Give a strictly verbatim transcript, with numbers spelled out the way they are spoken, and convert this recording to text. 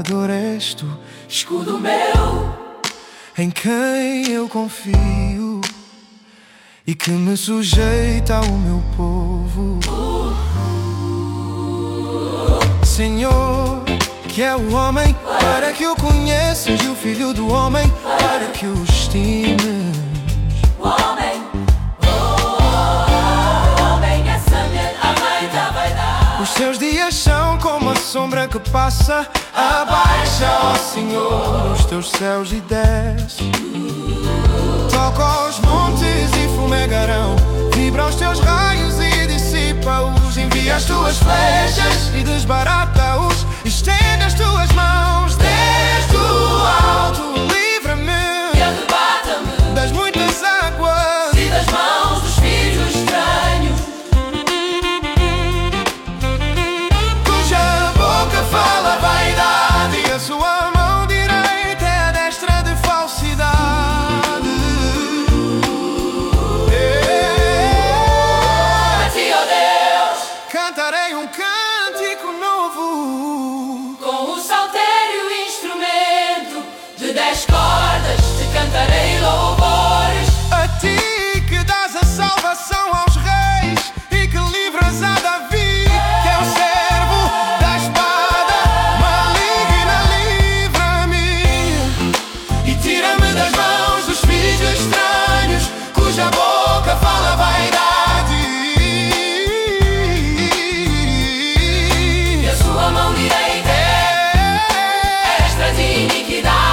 és tu, escudo meu, em quem eu confio e que me sujeita ao meu povo. Senhor, que é o homem para que o conheças, e o filho do homem para que o estimes. o homem, oh, o homem é semelhante à mãe da vaidade. Os seus dias são como a sombra que passa. Abaixa, ó Senhor, os teus céus e desce. Toca os montes e fumegarão. Vibra os teus raios e dissipa-os. Envia as tuas flechas e desbarata-os. Estende as tuas mãos desde o alto. Livra-me E arrebata-me das muitas águas e das mãos dos filhos estranhos, cuja boca fala vaidade e a sua mão direita é a destra de falsidade. a ti, ó Deus, Cantarei um cântico novo, com o saltério instrumento de dez cordas te cantarei